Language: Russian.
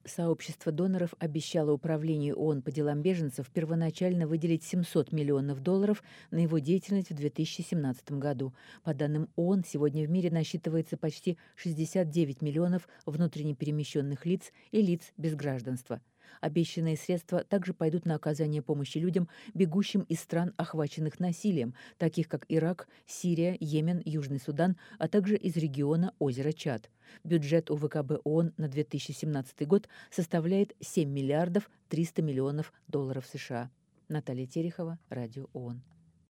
Сообщество доноров обещало Управлению ООН по делам беженцев первоначально выделить $700 миллионов на его деятельность в 2017 году. По данным ООН, сегодня в мире насчитывается почти 69 миллионов внутренне перемещенных лиц и лиц без гражданства. Обещанные средства также пойдут на оказание помощи людям, бегущим из стран, охваченных насилием, таких как Ирак, Сирия, Йемен, Южный Судан, а также из региона озера Чад. Бюджет УВКБ ООН на 2017 год составляет 7 миллиардов 300 миллионов долларов США. Наталья Терехова, Радио ООН.